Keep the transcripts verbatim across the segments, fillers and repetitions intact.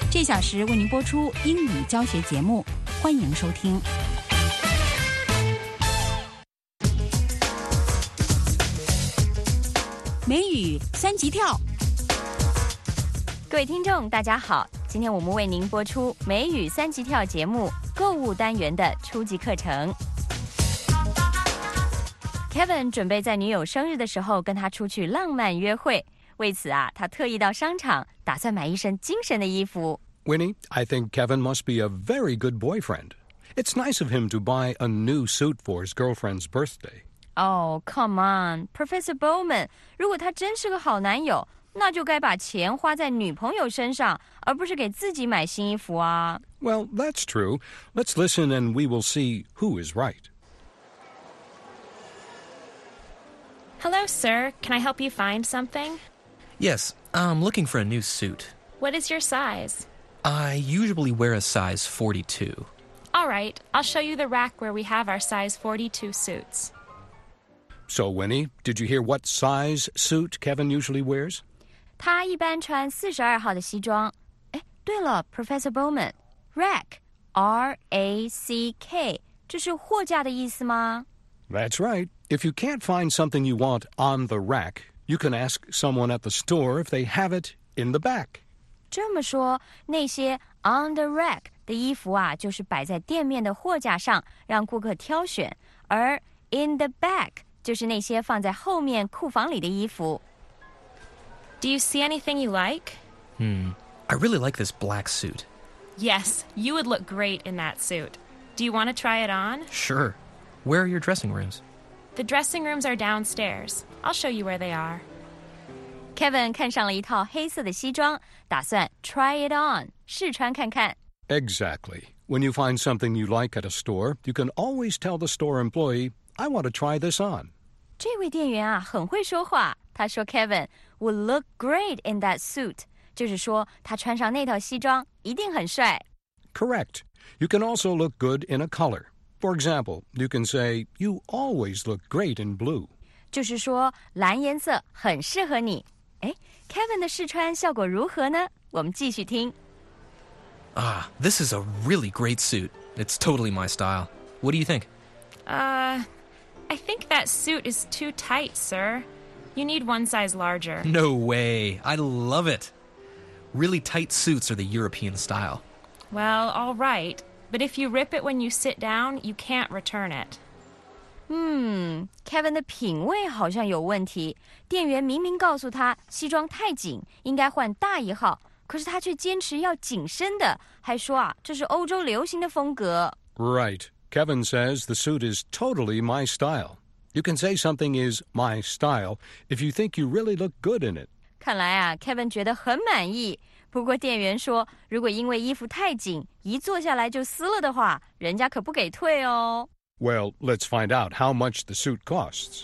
这小时为您播出英语教学节目，欢迎收听。美语三级跳， 各位听众大家好，今天我们为您播出美语三级跳节目购物单元的初级课程。Kevin 准备在女友生日的时候跟她出去浪漫约会，为此啊，他特意到商场打算买一身精神的衣服。 Winnie, I think Kevin must be a very good boyfriend. It's nice of him to buy a new suit for his girlfriend's birthday. Oh, come on, Professor Bowman. 如果他真是个好男友，那就该把钱花在女朋友身上，而不是给自己买新衣服啊。 Well, that's true. Let's listen and we will see who is right. Hello, sir. Can I help you find something? Yes, I'm looking for a new suit. What is your size? I usually wear a size forty-two. All right, I'll show you the rack where we have our size forty-two suits. So, Winnie, did you hear what size suit Kevin usually wears? 他一般穿四十二号的西装。哎，对了 ，Professor Bowman, rack, R A C K, 这是货架的意思吗？ That's right. If you can't find something you want on the rack, you can ask someone at the store if they have it in the back. 这么说，那些 on the rack 的衣服啊，就是摆在店面的货架上，让顾客挑选；而 in the back 就是那些放在后面库房里的衣服。 Do you see anything you like? Hmm, I really like this black suit. Yes, you would look great in that suit. Do you want to try it on? Sure. Where are your dressing rooms? The dressing rooms are downstairs. I'll show you where they are. Kevin 看上了一套黑色的西装，打算 try it on 试穿看看。 Exactly. When you find something you like at a store, you can always tell the store employee, I want to try this on. 这位店员啊，很会说话。他说 Kevin would look great in that suit， 就是说他穿上那套西装一定很帅。 Correct. You can also look good in a color. For example, you can say, you always look great in blue. 就是说蓝颜色很适合你。哎 Kevin 的试穿效果如何呢？我们继续听。 Ah, this is a really great suit. It's totally my style. What do you think? Uh, I think that suit is too tight, sir. You need one size larger. No way. I love it. Really tight suits are the European style. Well, all right. But if you rip it when you sit down, you can't return it. 嗯 Kevin 的品味好像有问题。店员明明告诉他西装太紧，应该换大一号，可是他却坚持要紧身的，还说啊，这是欧洲流行的风格。 Right. Kevin says the suit is totally my style. You can say something is my style if you think you really look good in it. 看来啊 Kevin 觉得很满意。不过店员说，如果因为衣服太紧，一坐下来就撕了的话，人家可不给退哦。 Well, let's find out how much the suit costs.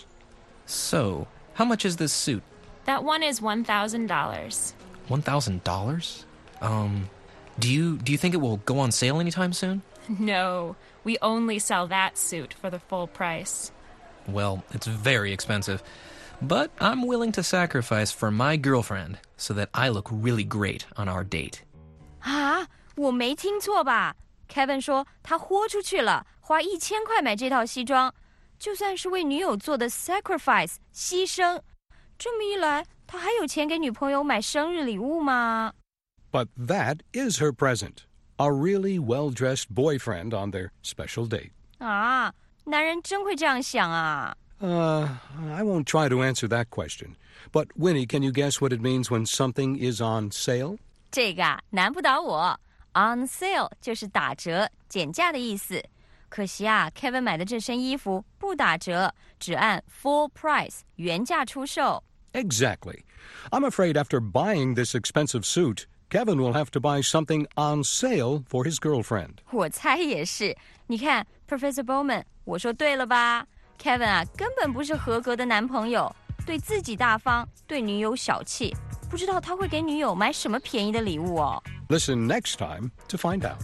So, how much is this suit? That one is one thousand dollars. one thousand dollars? Um, do you do you think it will go on sale anytime soon? No, we only sell that suit for the full price. Well, it's very expensive. But I'm willing to sacrifice for my girlfriend so that I look really great on our date. 啊，我没听错吧 Kevin 说他豁出去了，花一千块买这套西装，就算是为女友做的 sacrifice 牺牲，这么一来，他还有钱给女朋友买生日礼物吗？ But that is her present. A really well-dressed boyfriend on their special date. 啊，男人真会这样想啊。 Uh, I won't try to answer that question. But, Winnie, can you guess what it means when something is on sale? 这个啊，难不倒我。On sale 就是打折、减价的意思。可惜啊 ，Kevin 买的这身衣服不打折，只按 full price 原价出售。 Exactly. I'm afraid after buying this expensive suit, Kevin will have to buy something on sale for his girlfriend. 我猜也是。你看 ，Professor Bowman， 我说对了吧 ？Kevin 啊，根本不是合格的男朋友，对自己大方，对女友小气。不知道他会给女友买什么便宜的礼物哦。 Listen next time to find out.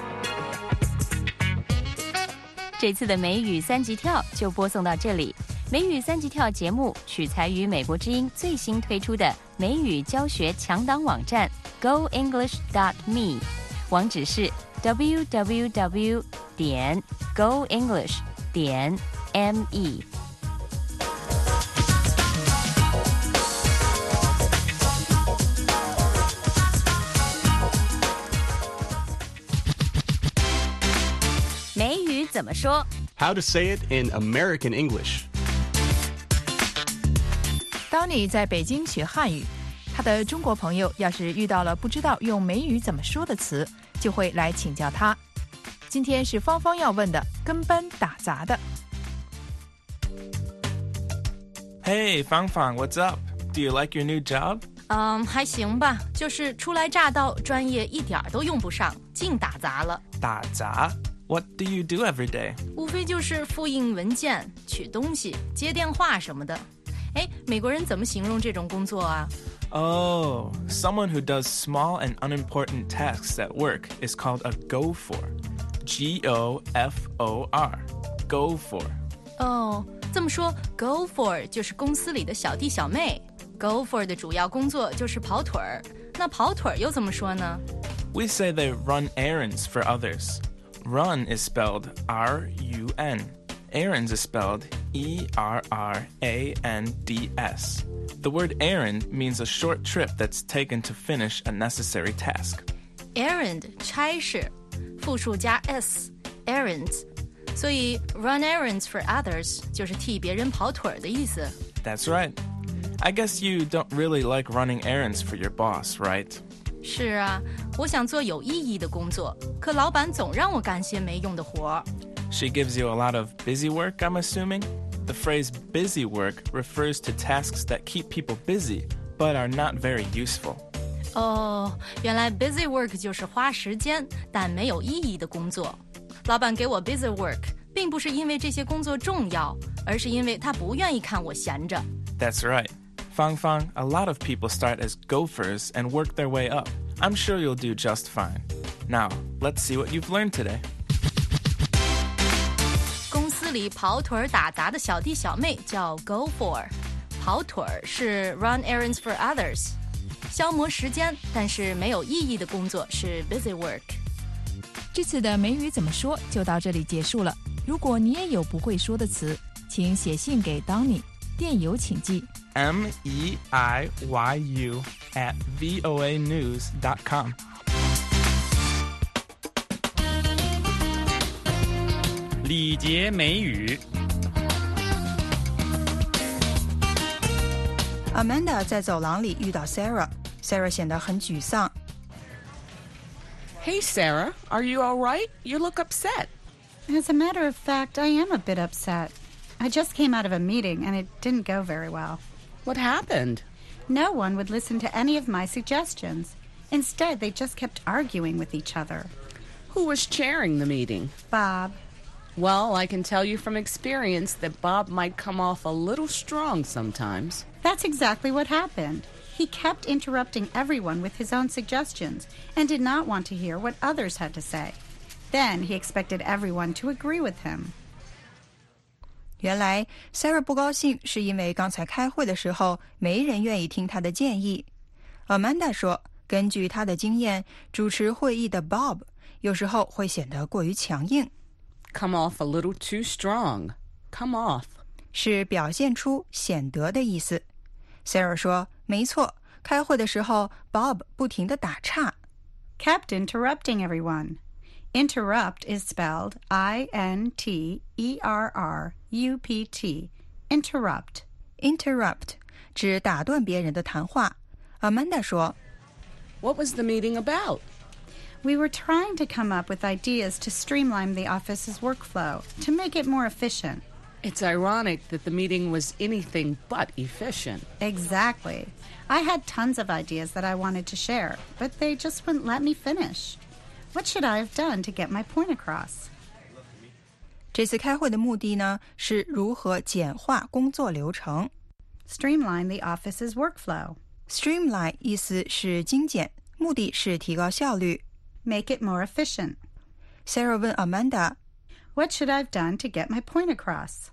这次的美语三级跳就播送到这里。 美语三级跳节目取材于美国之音最新推出的美语教学强档网站 go english dot me， 网址是 w w w 点 go english 点 me。美语怎么说？ How to say it in American English. 当你在北京学汉语，他的中国朋友要是遇到了不知道用美语怎么说的词，就会来请教他。今天是芳芳要问的，跟班打杂的。 Hey, Fang Fang, what's up? Do you like your new job? 嗯，还行吧，就是初来乍到，专业一点都用不上，净打杂了。 打杂 What do you do every day? 无非就是复印文件、取东西、接电话什么的。哎，美国人怎么形容这种工作啊？ Oh, someone who does small and unimportant tasks at work is called a gopher. G O F O R. Gopher. 哦，这么说 ，gopher 就是公司里的小弟小妹。gopher 的主要工作就是跑腿儿。那跑腿儿又怎么说呢？ We say they run errands for others. Run is spelled R U N. Errands is spelled E R R A N D S. The word errand means a short trip that's taken to finish a necessary task. errand 差事，复数加 s errands， 所以 run errands for others 就是替别人跑腿儿的意思。 That's right. I guess you don't really like running errands for your boss, right? 是啊，我想做有意义的工作，可老板总让我干些没用的活。 She gives you a lot of busy work, I'm assuming? The phrase busy work refers to tasks that keep people busy, but are not very useful. 哦，原来 busy work 就是花时间但没有意义的工作。老板给我 busy work， 并不是因为这些工作重要，而是因为他不愿意看我闲着。 That's right. Fang Fang, a lot of people start as gophers and work their way up. I'm sure you'll do just fine. Now, let's see what you've learned today. 公司里跑腿儿打杂的小弟小妹叫 gopher， 跑腿儿是 run errands for others， 消磨时间但是没有意义的工作是 busy work。 这次的美语怎么说就到这里结束了。如果你也有不会说的词，请写信给 Donny， 电邮请寄 M E I Y U at V O A news dot com. 礼节美语。 Amanda 在走廊里遇到 Sarah，Sarah 显得很沮丧。 Hey, Sarah, are you all right? You look upset. As a matter of fact, I am a bit upset. I just came out of a meeting and it didn't go very well. What happened? No one would listen to any of my suggestions. Instead, they just kept arguing with each other. Who was chairing the meeting? Bob. Well, I can tell you from experience that Bob might come off a little strong sometimes. That's exactly what happened. He kept interrupting everyone with his own suggestions and did not want to hear what others had to say. Then he expected everyone to agree with him. 原来 Sarah 不高兴是因为刚才开会的时候没人愿意听她的建议。Amanda 说，根据她的经验，主持会议的 Bob 有时候会显得过于强硬。 Come off a little too strong. Come off. 是表现出显得的意思。Sarah 说，没错，开会的时候 Bob 不停地打岔。 Kept interrupting everyone. Interrupt is spelled I N T E R R U P T. Interrupt. Interrupt 指打断别人的谈话。Amanda 说， What was the meeting about? We were trying to come up with ideas to streamline the office's workflow, to make it more efficient. It's ironic that the meeting was anything but efficient. Exactly. I had tons of ideas that I wanted to share, but they just wouldn't let me finish. What should I have done to get my point across? 这次开会的目的呢，是如何简化工作流程。 Streamline the office's workflow. Streamline 意思是精简，目的是提高效率。 Make it more efficient. Sarah 问 Amanda， What should I have done to get my point across?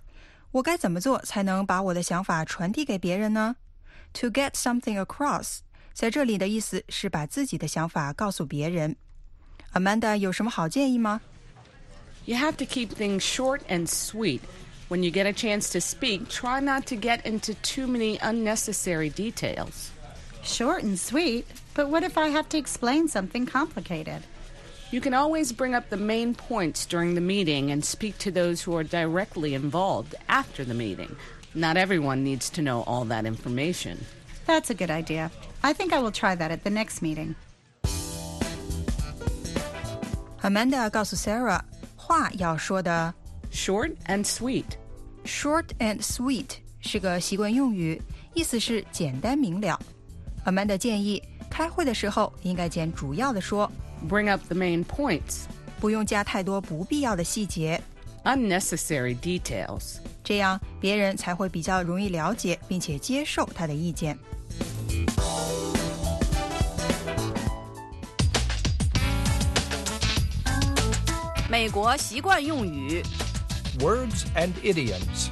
我该怎么做才能把我的想法传递给别人呢？ To get something across 在这里的意思是把自己的想法告诉别人。 Amanda 有什么好建议吗？ You have to keep things short and sweet. When you get a chance to speak, try not to get into too many unnecessary details. Short and sweet, but what if I have to explain something complicated? You can always bring up the main points during the meeting and speak to those who are directly involved after the meeting. Not everyone needs to know all that information. That's a good idea. I think I will try that at the next meeting. Amanda 告诉 Sarah 话要说的 Short and sweet. Short and sweet 是个习惯用语，意思是简单明了。 Amanda 建议开会的时候应该简主要的说， Bring up the main points. 不用加太多不必要的细节 Unnecessary details. 这样别人才会比较容易了解并且接受他的意见。 美国习惯用语 Words and idioms.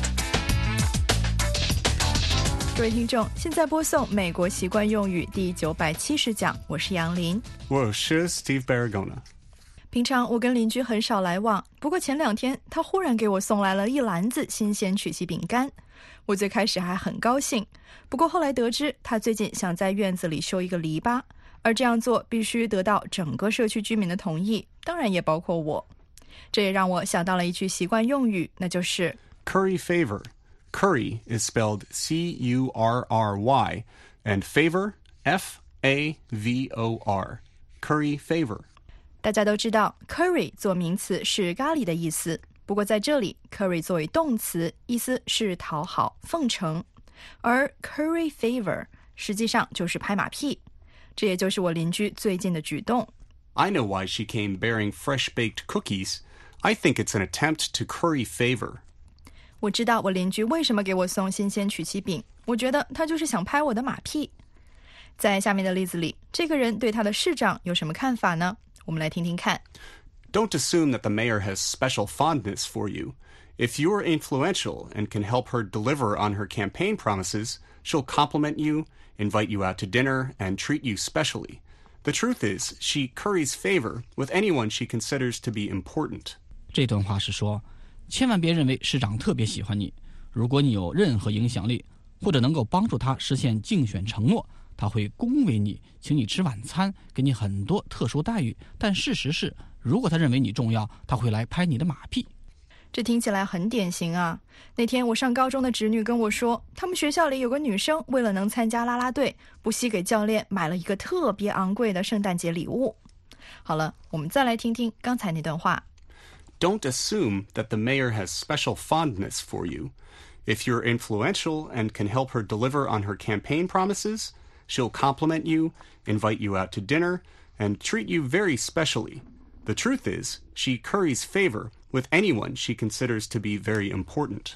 各位听众，现在播送美国习惯用语第九百七十讲，我是杨林， 我是 Steve Baragona。 平常我跟邻居很少来往，不过前两天他忽然给我送来了一篮子新鲜曲奇饼干，我最开始还很高兴，不过后来得知他最近想在院子里修一个篱笆，而这样做必须得到整个社区居民的同意，当然也包括我。这也让我想到了一句习惯用语，那就是 Curry favor. Curry is spelled C U R R Y, and favor, F A V O R. Curry favor. 大家都知道 curry 做名词是咖喱的意思，不过在这里 curry 作为动词，意思是讨好奉承，而 curry favor 实际上就是拍马屁，这也就是我邻居最近的举动。 I know why she came bearing fresh-baked cookies. I think it's an attempt to curry favor. 我知道我邻居为什么给我送新鲜曲奇饼，我觉得他就是想拍我的马屁。在下面的例子里，这个人对他的市长有什么看法呢？我们来听听看。 Don't assume that the mayor has special fondness for you. If you're influential and can help her deliver on her campaign promises, she'll compliment you, invite you out to dinner, and treat you specially. The truth is, she curries favor with anyone she considers to be important. 这段话是说，千万别认为市长特别喜欢你，如果你有任何影响力，或者能够帮助他实现竞选承诺，他会恭维你，请你吃晚餐，给你很多特殊待遇，但事实是，如果他认为你重要，他会来拍你的马屁。 这听起来很典型啊。那天我上高中的侄女跟我说，他们学校里有个女生为了能参加啦啦队，不惜给教练买了一个特别昂贵的圣诞节礼物。好了，我们再来听听刚才那段话。 Don't assume that the mayor has special fondness for you. If you're influential and can help her deliver on her campaign promises, she'll compliment you, invite you out to dinner, and treat you very specially. The truth is, she curries favor with anyone she considers to be very important.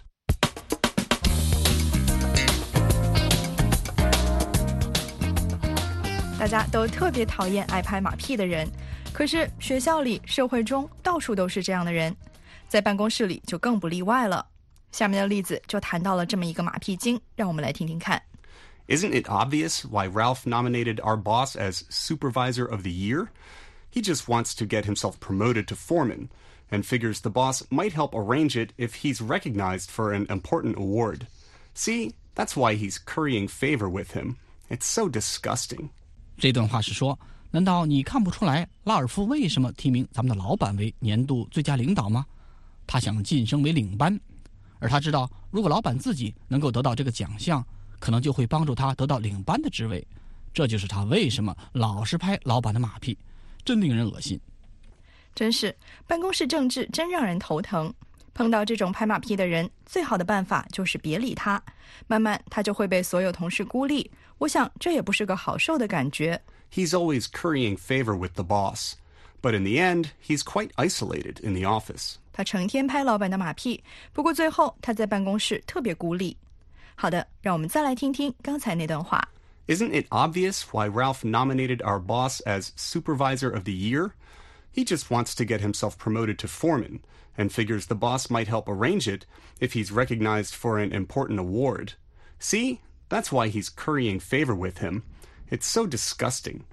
大家都特别讨厌爱拍马屁的人，可是学校里、社会中到处都是这样的人，在办公室里就更不例外了。下面的例子就谈到了这么一个马屁精，让我们来听听看。 Isn't it obvious why Ralph nominated our boss as Supervisor of the Year? He just wants to get himself promoted to foreman, and figures the boss might help arrange it if he's recognized for an important award. See, that's why he's currying favor with him. It's so disgusting. 这段话是说，难道你看不出来拉尔夫为什么提名咱们的老板为年度最佳领导吗？他想晋升为领班，而他知道如果老板自己能够得到这个奖项，可能就会帮助他得到领班的职位，这就是他为什么老是拍老板的马屁，真令人恶心。 真是办公室政治真让人头疼，碰到这种拍马屁的人，最好的办法就是别理他，慢慢他就会被所有同事孤立，我想这也不是个好受的感觉。 He's always currying favor with the boss, but in the end, he's quite isolated in the office. 他成天拍老板的马屁，不过最后他在办公室特别孤立。好的，让我们再来听听刚才那段话。 Isn't it obvious why Ralph nominated our boss as Supervisor of the Year? He just wants to get himself promoted to foreman and figures the boss might help arrange it if he's recognized for an important award. See? That's why he's currying favor with him. It's so disgusting.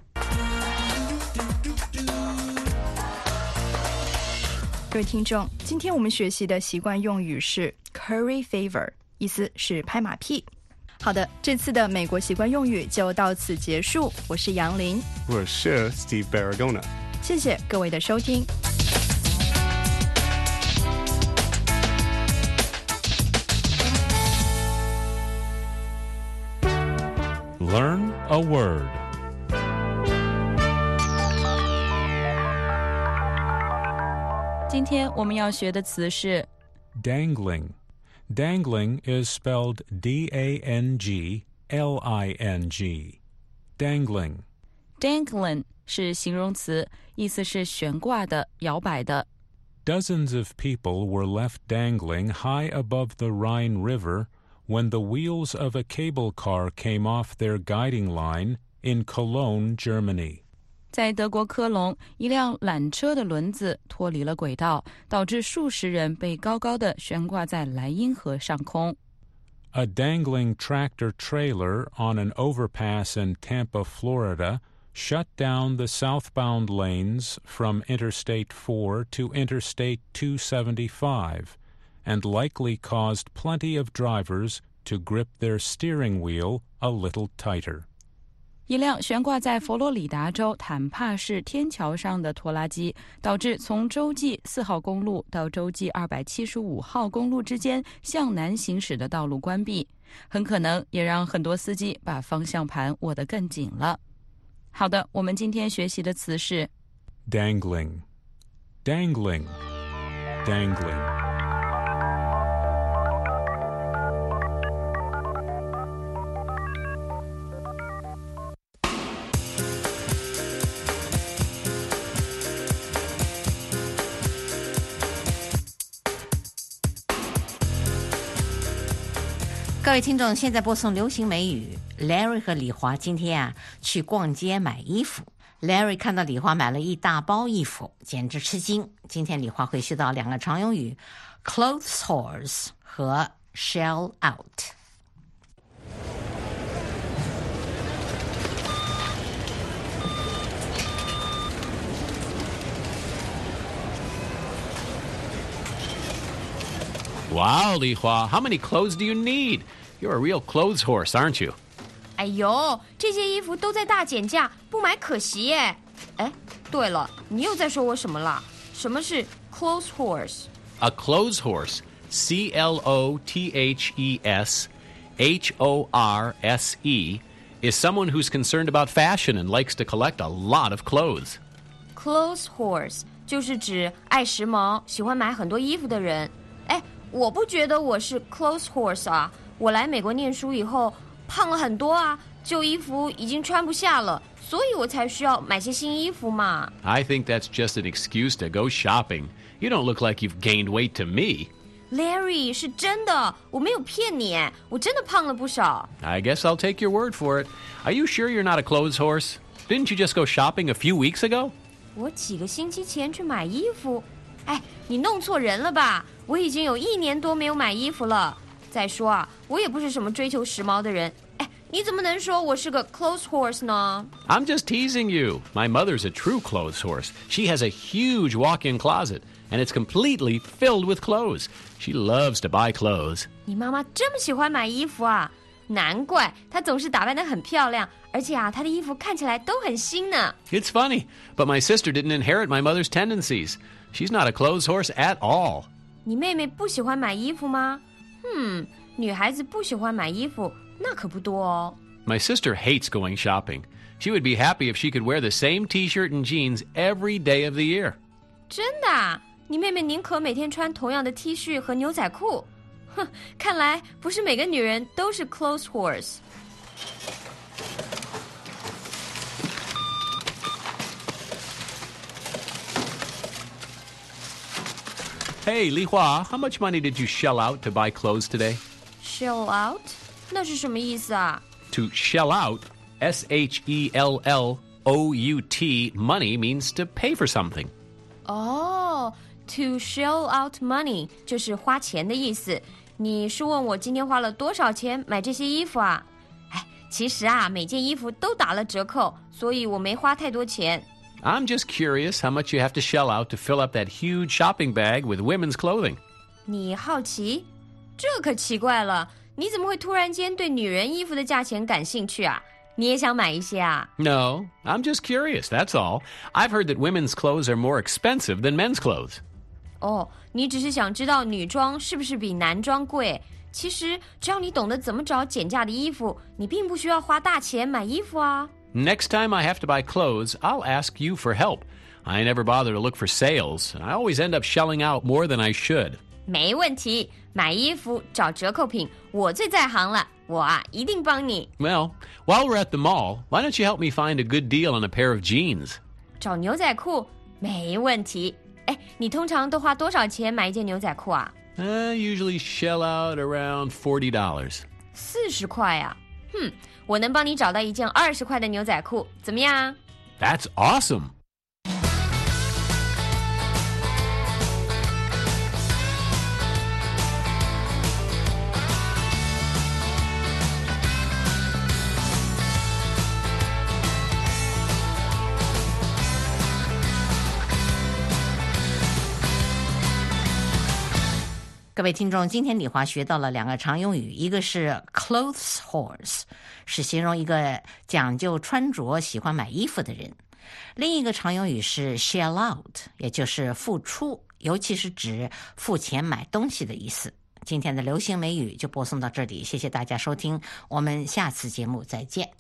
各位听众，今天我们学习的习惯用语是 curry favor， 意思是拍马屁。好的，这次的美国习惯用语就到此结束。我是杨林， 我是 Steve Baragona。 谢谢各位的收听。 Learn a word. 今天我们要学的词是 Dangling. Dangling is spelled D A N G L I N G. Dangling. Dangling 是形容词，意思是悬挂的、摇摆的。 Dozens of people were left dangling high above the Rhine River when the wheels of a cable car came off their guiding line in Cologne, Germany. 在德国科隆，一辆缆车的轮子脱离了轨道，导致数十人被高高的悬挂在莱茵河上空。 A dangling tractor trailer on an overpass in Tampa, Florida, shut down the southbound lanes from Interstate four to Interstate two seventy-five, and likely caused plenty of drivers to grip their steering wheel a little tighter. 一辆悬挂在佛罗里达州坦帕市天桥上的拖拉机，导致从洲际四号公路到洲际二百七十五号公路之间向南行驶的道路关闭，很可能也让很多司机把方向盘握得更紧了。好的，我们今天学习的词是 Dangling. Dangling. Dangling. 各位听众，现在播送流行美语。Larry 和李华今天啊去逛街买衣服。Larry 看到李华买了一大包衣服，简直吃惊。今天李华会学到两个常用语 ：clothes horse 和 shell out。 Wow, Li Hua, how many clothes do you need? You're a real clothes horse, aren't you? 哎呦，这些衣服都在大减价，不买可惜耶。哎，对了，你又在说我什么了？什么是 clothes horse? A clothes horse, C L O T H E S H O R S E, is someone who's concerned about fashion and likes to collect a lot of clothes. Clothes horse 就是指爱时髦、喜欢买很多衣服的人。哎，我不觉得我是 clothes horse 啊。我来美国念书以后胖了很多啊，旧衣服已经穿不下了，所以我才需要买些新衣服嘛。 I think that's just an excuse to go shopping. You don't look like you've gained weight to me. Larry, 是真的，我没有骗你，我真的胖了不少。 I guess I'll take your word for it. Are you sure you're not a clothes horse? Didn't you just go shopping a few weeks ago? 我几个星期前去买衣服。哎，你弄错人了吧？我已经有一年多没有买衣服了。再说啊，我也不是什么追求时髦的人。哎，你怎么能说我是个 clothes horse 呢？ I'm just teasing you. My mother's a true clothes horse. She has a huge walk-in closet, and it's completely filled with clothes. She loves to buy clothes. 你妈妈这么喜欢买衣服啊？难怪她总是打扮得很漂亮，而且啊，她的衣服看起来都很新呢。 It's funny, but my sister didn't inherit my mother's tendencies. She's not a clothes horse at all. 你妹妹不喜欢买衣服吗？嗯，女孩子不喜欢买衣服，那可不多哦。 My sister hates going shopping. She would be happy if she could wear the same T-shirt and jeans every day of the year. 真的啊？你妹妹宁可每天穿同样的 T 恤和牛仔裤。哼，看来不是每个女人都是 clothes horse。 Hey, Li Hua, how much money did you shell out to buy clothes today? Shell out? 那是什么意思啊？ To shell out, S H E L L O U T, money means to pay for something. 哦、oh,，to shell out money 就是花钱的意思。你是问我今天花了多少钱买这些衣服啊？哎，其实啊，每件衣服都打了折扣，所以我没花太多钱。 I'm just curious how much you have to shell out to fill up that huge shopping bag with women's clothing. 你好奇？这可奇怪了，你怎么会突然间对女人衣服的价钱感兴趣啊？你也想买一些啊？ No, I'm just curious, that's all. I've heard that women's clothes are more expensive than men's clothes. 哦，你只是想知道女装是不是比男装贵？其实只要你懂得怎么找减价的衣服，你并不需要花大钱买衣服啊。 Next time I have to buy clothes, I'll ask you for help. I never bother to look for sales. I always end up shelling out more than I should. 没问题，买衣服找折扣品，我最在行了。我啊，一定帮你。 Well, while we're at the mall, why don't you help me find a good deal on a pair of jeans? 找牛仔裤，没问题。哎，你通常都花多少钱买一件牛仔裤啊？ I usually shell out around forty dollars. 四十块啊？哼，我能帮你找到一件二十块的牛仔裤，怎么样？ That's awesome. 各位听众，今天李华学到了两个常用语，一个是 clothes horse， 是形容一个讲究穿着、喜欢买衣服的人；另一个常用语是 shell out， 也就是付出，尤其是指付钱买东西的意思。今天的流行美语就播送到这里，谢谢大家收听，我们下次节目再见。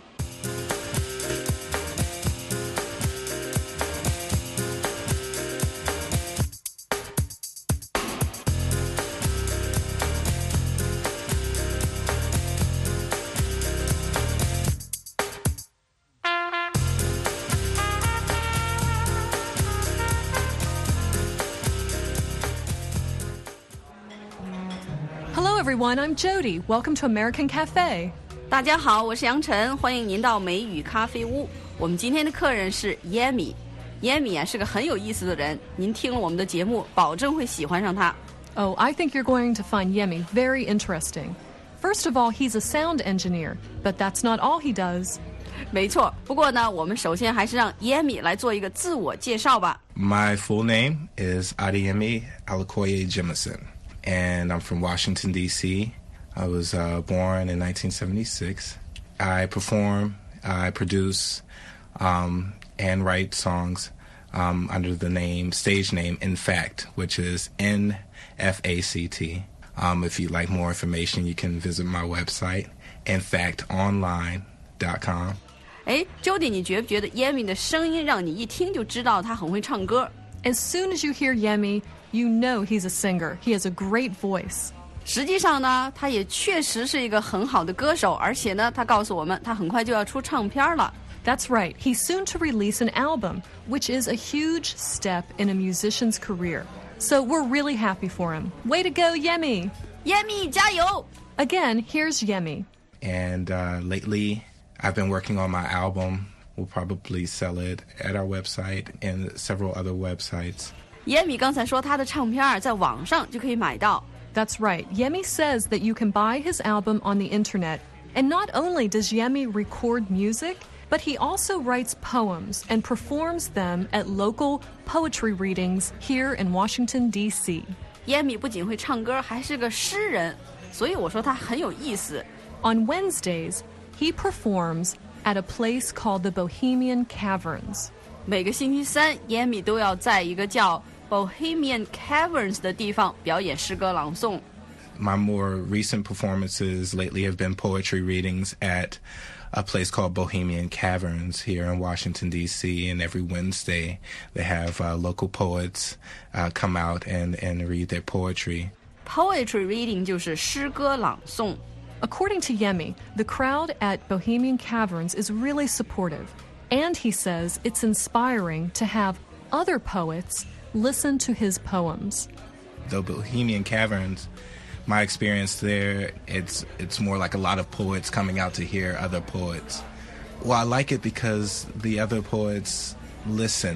Everyone, I'm Jody. Welcome to American Cafe. 大家好，我是杨晨，欢迎您到美语咖啡屋。我们今天的客人是 Yemi。Yemi 啊是个很有意思的人，您听了我们的节目，保证会喜欢上他。 Oh, I think you're going to find Yemi very interesting. First of all, he's a sound engineer, but that's not all he does. 没错，不过呢，我们首先还是让 Yemi 来做一个自我介绍吧。 My full name is Adeyemi Alakoye Jemison.And I'm from Washington, D C I was uh, born in nineteen seventy-six. I perform, I produce, um, and write songs um, under the name, stage name, In Fact, which is N F A C T. Um, if you'd like more information, you can visit my website, in fact online dot com. 哎 Jody 你觉不觉得 Yemi 的声音让你一听就知道他很会唱歌？ As soon as you hear Yemi,You know he's a singer. He has a great voice. 实际上呢，他也确实是一个很好的歌手，而且呢，他告诉我们，他很快就要出唱片了。 That's right. He's soon to release an album, which is a huge step in a musician's career. So we're really happy for him. Way to go, Yemi! Yemi, 加油! Again, here's Yemi. And uh, lately, I've been working on my album. We'll probably sell it at our website and several other websites. Yemi 刚才说他的唱片在网上就可以买到。 That's right. Yemi says that you can buy his album on the internet. And not only does Yemi record music, but he also writes poems and performs them at local poetry readings here in Washington, D C Yemi 不仅会唱歌，还是个诗人，所以我说他很有意思。 On Wednesdays, he performs at a place called the Bohemian Caverns. 每个星期三 Yemi 都要在一个叫 Bohemian Caverns 的地方表演诗歌朗诵。 My more recent performances lately have been poetry readings at a place called Bohemian Caverns here in Washington, D C And every Wednesday they have uh, local poets uh, come out and, and read their poetry. Poetry reading 就是诗歌朗诵。 According to Yemi, the crowd at Bohemian Caverns is really supportive. And he says it's inspiring to have other poets listen to his poems. The Bohemian Caverns, my experience there, it's it's more like a lot of poets coming out to hear other poets. Well, I like it because the other poets listen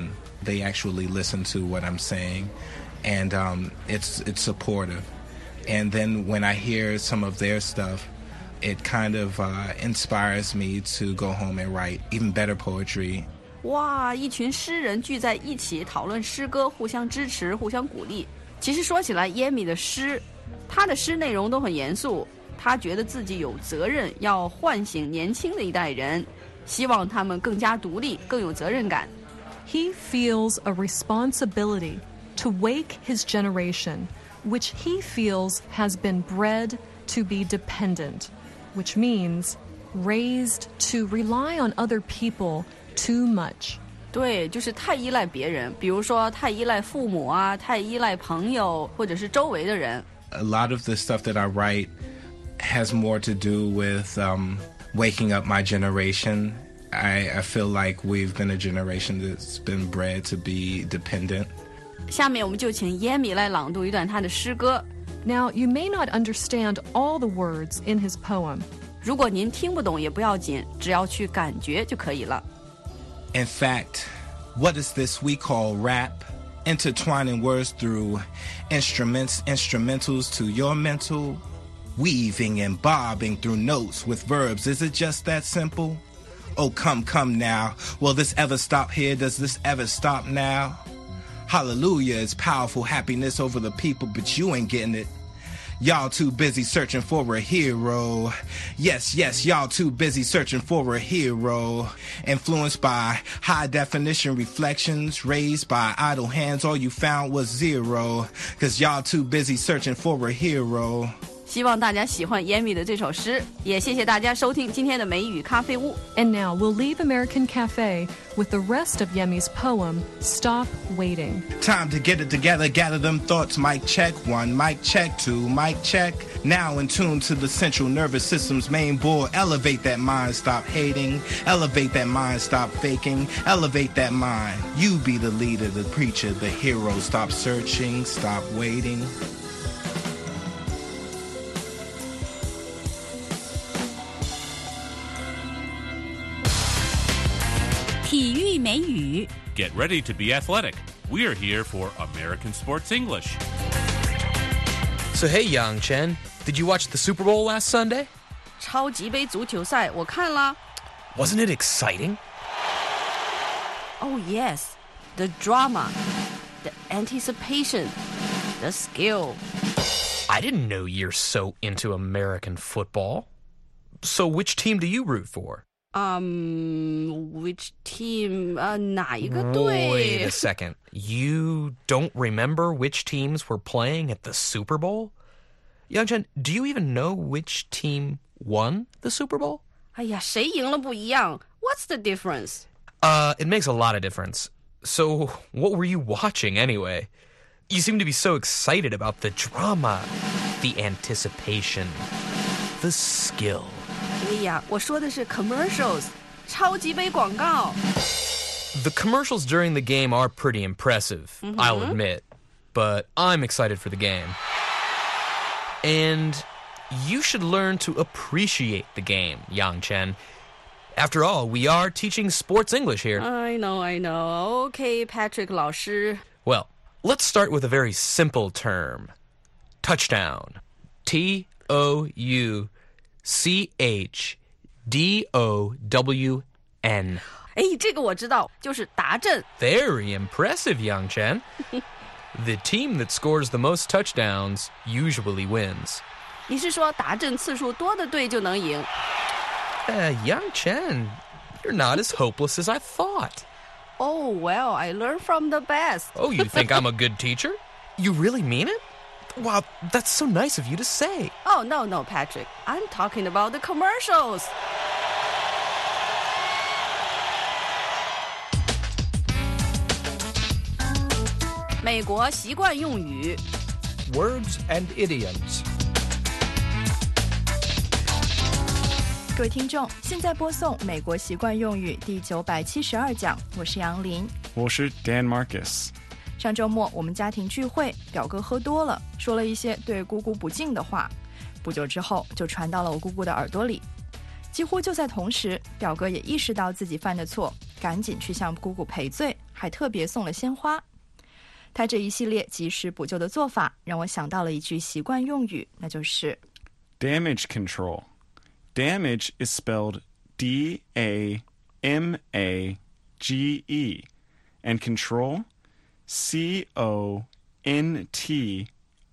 They actually listen to what I'm saying, and um, it's it's supportive. And then when I hear some of their stuff, it kind of uh, inspires me to go home and write even better poetry. 哇，一群诗人聚在一起讨论诗歌，互相支持，互相鼓励。其实说起来，耶米的诗，他的诗内容都很严肃。他觉得自己有责任要唤醒年轻的一代人，希望他们更加独立，更有责任感。 He feels a responsibility to wake his generation, which he feels has been bred to be dependent, which means raised to rely on other people too much. 对，就是太依赖别人，比如说太依赖父母啊，太依赖朋友，或者是周围的人。 A lot of the stuff that I write has more to do with um, waking up my generation. I, I feel like we've been a generation that's been bred to be dependent. 下面我们就请耶米来朗读一段他的诗歌。 Now, you may not understand all the words in his poem. 如果您听不懂也不要紧，只要去感觉就可以了。 In fact, what is this we call rap? Intertwining words through instruments, instrumentals to your mental, weaving and bobbing through notes with verbs. Is it just that simple? Oh, come, come now. Will this ever stop here? Does this ever stop now? Hallelujah is powerful happiness over the people, but you ain't getting it. Y'all too busy searching for a hero. Yes, yes, y'all too busy searching for a hero. Influenced by high definition reflections, raised by idle hands, all you found was zero. Cause y'all too busy searching for a hero. 希望大家喜欢耶米的这首诗，也谢谢大家收听今天的美语咖啡屋。 And now we'll leave American Cafe with the rest of Yemi's poem, Stop Waiting. Time to get it together, gather them thoughts, mic check, one, mic check, two, mic check. Now in tune to the central nervous system's main board, elevate that mind, stop hating, elevate that mind, stop faking, elevate that mind. You be the leader, the preacher, the hero, stop searching, stop waiting. 体育美语 Get ready to be athletic. We're here for American Sports English. So hey, Yang Chen, did you watch the Super Bowl last Sunday? 超级杯足球赛我看了。 Wasn't it exciting? Oh yes, the drama, the anticipation, the skill. I didn't know you're so into American football. So which team do you root for? Um, which team? 呃、uh, 哪一个队 Wait a second. You don't remember which teams were playing at the Super Bowl? Yang-Chen, do you even know which team won the Super Bowl? 哎呀，谁赢了不一样。What's the difference? Uh, it makes a lot of difference. So, what were you watching anyway? You seem to be so excited about the drama, the anticipation, the skill. 哎呀，我说的是 commercials, 超级杯广告。 The commercials during the game are pretty impressive, mm-hmm. I'll admit. But I'm excited for the game. And you should learn to appreciate the game, Yang Chen. After all, we are teaching sports English here. I know, I know. Okay, Patrick 老师。 Well, let's start with a very simple term. Touchdown. T O U C H D O W N. 哎，这个我知道，就是达阵。 Very impressive, Yang Chen. The team that scores the most touchdowns usually wins. 你是说达阵次数多的队就能赢？ Uh, Yang Chen, you're not as hopeless as I thought. Oh, well, I learned from the best. Oh, you think I'm a good teacher? You really mean it? Wow, that's so nice of you to say. Oh, no, no, Patrick. I'm talking about the commercials. 美国习惯用语 Words and idioms. 各位听众，现在播送美国习惯用语第九百七十二讲，我是杨林， 我是 Dan Marcus。 上周末我们家庭聚会，表哥喝多了，说了一些对姑姑不敬的话，不久之后就传到了我姑姑的耳朵里。几乎就在同时，表哥也意识到自己犯的错，赶紧去向姑姑赔罪，还还特别送了鲜花。他这一系列及时补救的做法让我想到了一句习惯用语，那就是 damage control. Damage is spelled D A M A G E, and control C O N T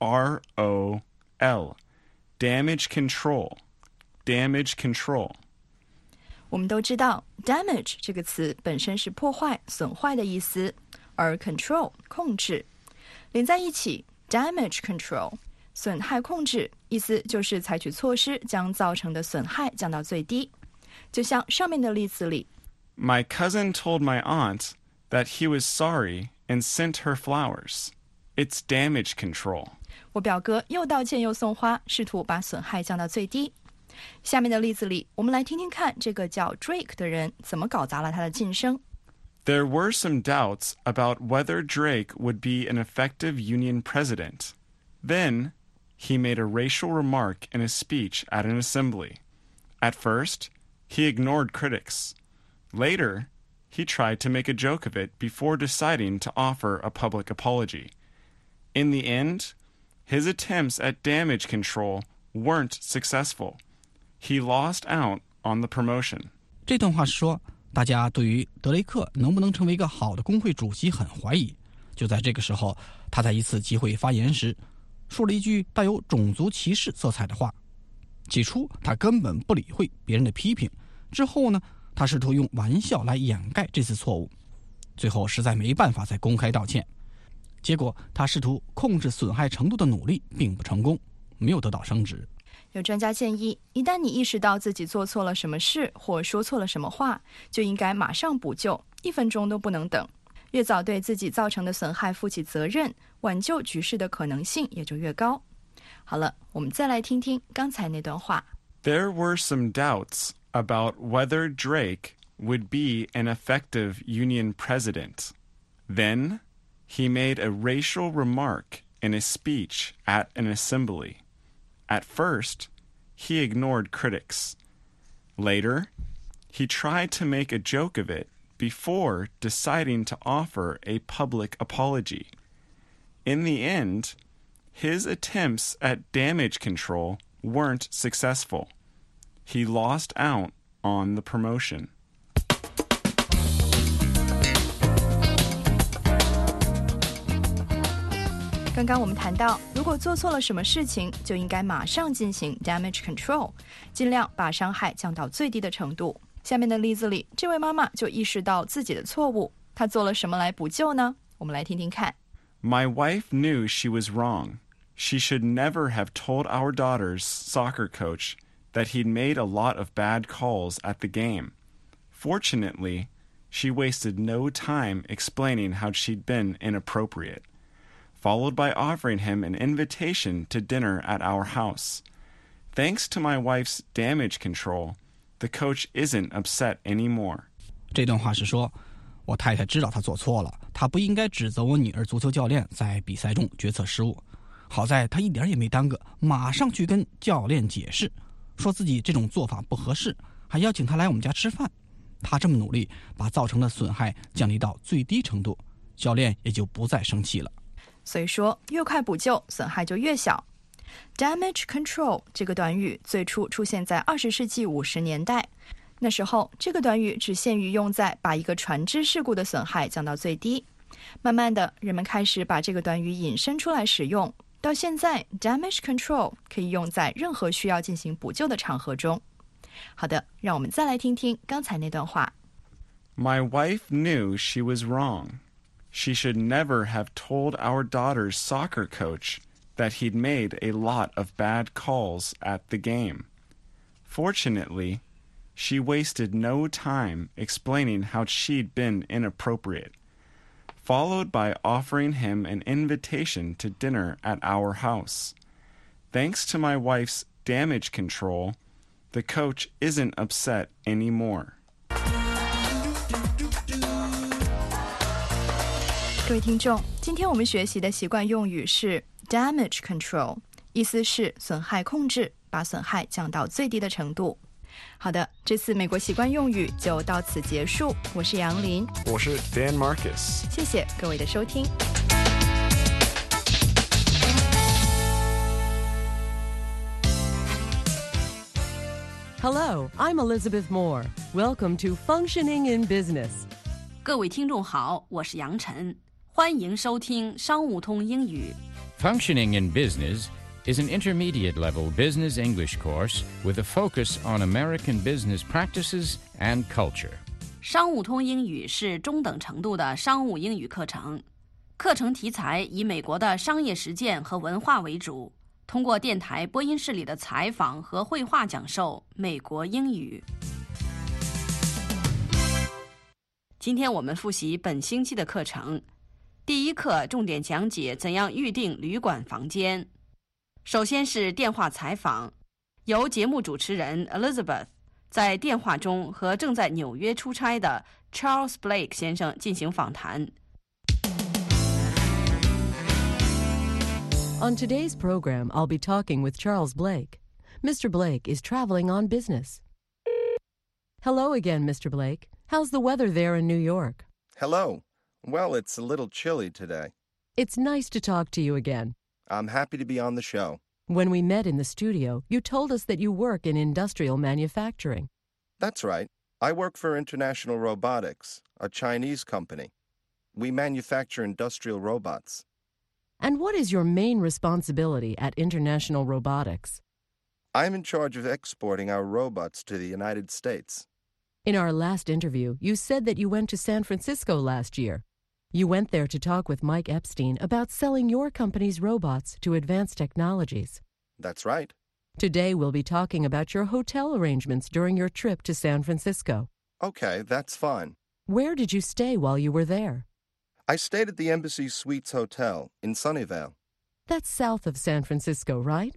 R O L. Damage control. Damage control. 我们都知道 damage 这个词本身是破坏、损坏的意思，而 control 控制连在一起 damage control 损害控制意思就是采取措施将造成的损害降到最低。就像上面的例子里， My cousin told my aunt that he was sorry and sent her flowers. It's damage control. 我表哥又道歉又送花，试图把损害降到最低。下面的例子里，我们来听听看这个叫 Drake 的人怎么搞砸了他的晋升。 There were some doubts about whether Drake would be an effective union president. Then, he made a racial remark in a speech at an assembly. At first, he ignored critics. Later, he tried to make a joke of it before deciding to offer a public apology. In the end, his attempts at damage control weren't successful. He lost out on the promotion. 这段话是说，大家对于德雷克能不能成为一个好的工会主席很怀疑。就在这个时候，他在一次集会发言时，说了一句带有种族歧视色彩的话。起初，他根本不理会别人的批评。之后呢，他试图用玩笑来掩盖这次错误。最后实在没办法再公开道歉。结果，他试图控制损害程度的努力并不成功，没有得到升职。 有专家建议，一旦你意识到自己做错了什么事或说错了什么话，就应该马上补救，一分钟都不能等。越早对自己造成的损害负起责任，挽救局势的可能性也就越高。好了，我们再来听听刚才那段话。 There were some doubts about whether Drake would be an effective union president. Then, he made a racial remark in a speech at an assembly. At first, he ignored critics. Later, he tried to make a joke of it before deciding to offer a public apology. In the end, his attempts at damage control weren't successful. He lost out on the promotion. 刚刚我们谈到，如果做错了什么事情，就应该马上进行 damage control， 尽量把伤害降到最低的程度。下面的例子里，这位妈妈就意识到自己的错误，她做了什么来补救呢？我们来听听看。 My wife knew she was wrong. She should never have told our daughter's soccer coach that he'd made a lot of bad calls at the game. Fortunately, she wasted no time explaining how she'd been inappropriate, followed by offering him an invitation to dinner at our house. Thanks to my wife's damage control, the coach isn't upset anymore. 这段话是说，我太太知道她做错了，她不应该指责我女儿足球教练在比赛中决策失误。好在她一点也没耽搁，马上去跟教练解释，说自己这种做法不合适，还邀请他来我们家吃饭。她这么努力，把造成的损害降低到最低程度，教练也就不再生气了。 所以说，越快补救，损害就越小。Damage control 这个短语最初出现在二十世纪五十年代，那时候这个短语只限于用在把一个船只事故的损害降到最低。慢慢的，人们开始把这个短语引申出来使用，到现在 damage control 可以用在任何需要进行补救的场合中。好的，让我们再来听听刚才那段话。 My wife knew she was wrong. She should never have told our daughter's soccer coach that he'd made a lot of bad calls at the game. Fortunately, she wasted no time explaining how she'd been inappropriate, followed by offering him an invitation to dinner at our house. Thanks to my wife's damage control, the coach isn't upset anymore. 各位听众，今天我们学习的习惯用语是 damage control， 意思是损害控制，把损害降到最低的程度。 好的，这次美国习惯用语就到此结束。我是杨林， 我是 Dan Marcus， 谢谢各位的收听。 Hello, I'm Elizabeth Moore. Welcome to Functioning in Business. 各位听众好，我是杨晨，欢迎收听商务通英语。 Functioning in Business is an intermediate-level business English course with a focus on American business practices and culture. 商务通英语是中等程度的商务英语课程，课程题材以美国的商业实践和文化为主，通过电台播音室里的采访和绘画讲授美国英语。今天我们复习本星期的课程。第一课重点讲解怎样预订旅馆房间。首先是电话采访，由节目主持人 Elizabeth 在电话中和正在纽约出差的 Charles Blake 先生进行访谈。 On today's program, I'll be talking with Charles Blake. Mister Blake is traveling on business. Hello again, Mister Blake. How's the weather there in New York? Hello. Well, it's a little chilly today. It's nice to talk to you again. I'm happy to be on the show. When we met in the studio, you told us that you work in industrial manufacturing. That's right. I work for International Robotics, a Chinese company. We manufacture industrial robots. And what is your main responsibility at International Robotics? I'm in charge of exporting our robots to the United States. In our last interview, you said that you went to San Francisco last year. You went there to talk with Mike Epstein about selling your company's robots to Advanced Technologies. That's right. Today we'll be talking about your hotel arrangements during your trip to San Francisco. Okay, that's fine. Where did you stay while you were there? I stayed at the Embassy Suites Hotel in Sunnyvale. That's south of San Francisco, right?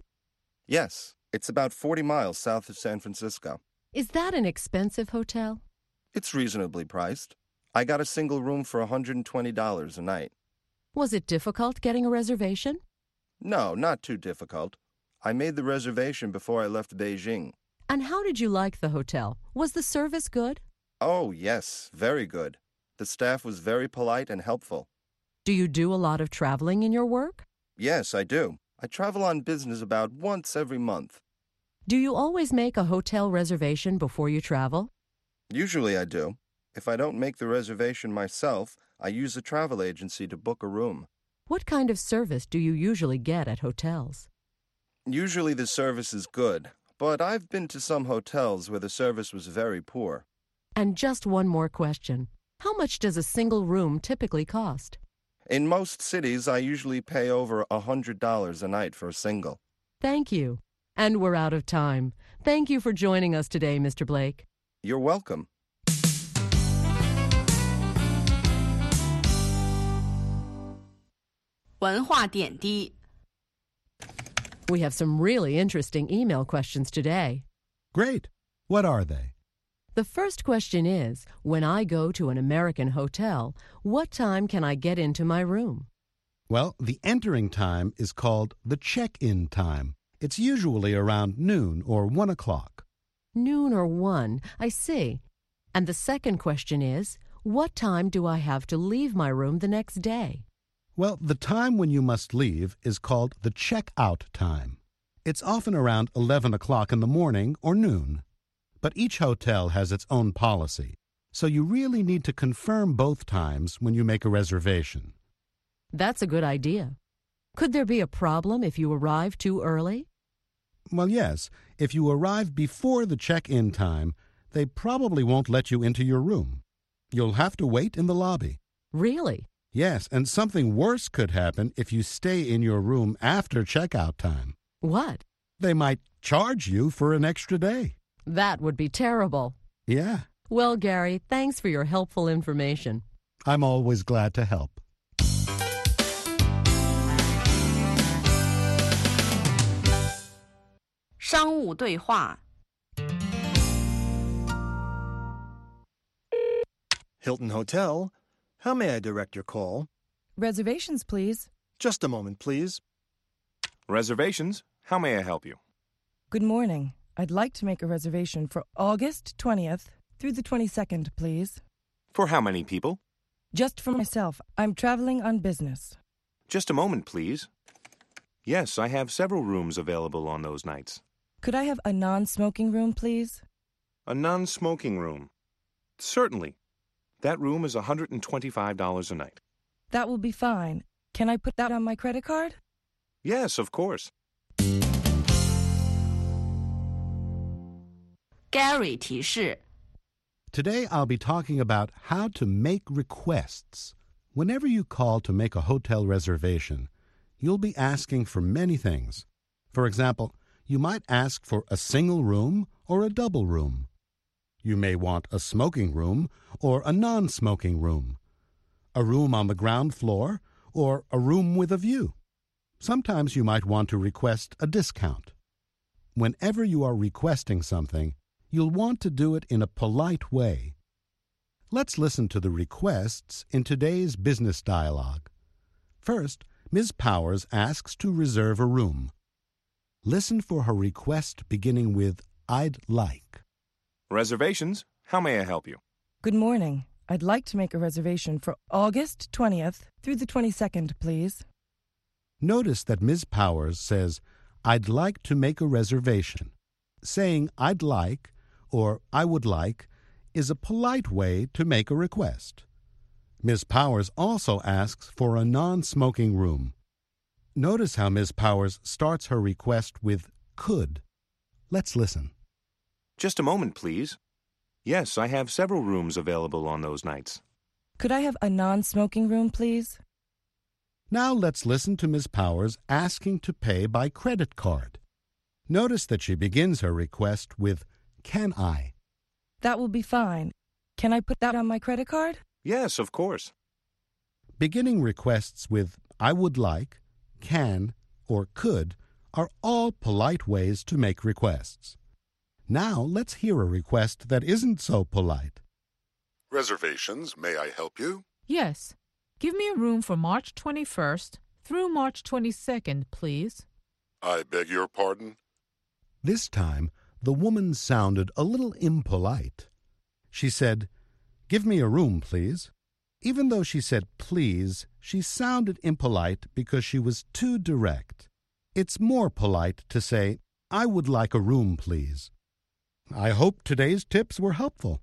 Yes, it's about forty miles south of San Francisco. Is that an expensive hotel? It's reasonably priced. I got a single room for one hundred twenty dollars a night. Was it difficult getting a reservation? No, not too difficult. I made the reservation before I left Beijing. And how did you like the hotel? Was the service good? Oh, yes, very good. The staff was very polite and helpful. Do you do a lot of traveling in your work? Yes, I do. I travel on business about once every month. Do you always make a hotel reservation before you travel? Usually I do. If I don't make the reservation myself, I use a travel agency to book a room. What kind of service do you usually get at hotels? Usually the service is good, but I've been to some hotels where the service was very poor. And just one more question. How much does a single room typically cost? In most cities, I usually pay over one hundred dollars a night for a single. Thank you. And we're out of time. Thank you for joining us today, Mister Blake. You're welcome. 文化点滴 We have some really interesting email questions today. Great. What are they? The first question is, when I go to an American hotel, what time can I get into my room? Well, the entering time is called the check-in time. It's usually around noon or one o'clock. Noon or one, I see. And the second question is, what time do I have to leave my room the next day? Well, the time when you must leave is called the check-out time. It's often around eleven o'clock in the morning or noon. But each hotel has its own policy, so you really need to confirm both times when you make a reservation. That's a good idea. Could there be a problem if you arrive too early? Well, yes. If you arrive before the check-in time, they probably won't let you into your room. You'll have to wait in the lobby. Really? Yes, and something worse could happen if you stay in your room after checkout time. What? They might charge you for an extra day. That would be terrible. Yeah. Well, Gary, thanks for your helpful information. I'm always glad to help. 商务对话 Hilton Hotel. How may I direct your call? Reservations, please. Just a moment, please. Reservations? How may I help you? Good morning. I'd like to make a reservation for August twentieth through the twenty-second, please. For how many people? Just for myself. I'm traveling on business. Just a moment, please. Yes, I have several rooms available on those nights. Could I have a non-smoking room, please? A non-smoking room? Certainly. That room is one hundred twenty-five dollars a night. That will be fine. Can I put that on my credit card? Yes, of course. Gary 提示 Today I'll be talking about how to make requests. Whenever you call to make a hotel reservation, you'll be asking for many things. For example, you might ask for a single room or a double room. You may want a smoking room or a non-smoking room, a room on the ground floor or a room with a view. Sometimes you might want to request a discount. Whenever you are requesting something, you'll want to do it in a polite way. Let's listen to the requests in today's business dialogue. First, Miz Powers asks to reserve a room. Listen for her request beginning with I'd like. Reservations? How may I help you? Good morning. I'd like to make a reservation for August twentieth through the twenty-second, please. Notice that Miz Powers says, I'd like to make a reservation. Saying I'd like or I would like is a polite way to make a request. Miz Powers also asks for a non-smoking room. Notice how Miz Powers starts her request with could. Let's listen. Just a moment, please. Yes, I have several rooms available on those nights. Could I have a non-smoking room, please? Now let's listen to Miz Powers asking to pay by credit card. Notice that she begins her request with, can I? That will be fine. Can I put that on my credit card? Yes, of course. Beginning requests with I would like, can, or could are all polite ways to make requests. Now let's hear a request that isn't so polite. Reservations, may I help you? Yes. Give me a room for March twenty-first through March twenty-second, please. I beg your pardon? This time, the woman sounded a little impolite. She said, give me a room, please. Even though she said please, she sounded impolite because she was too direct. It's more polite to say, I would like a room, please. I hope today's tips were helpful.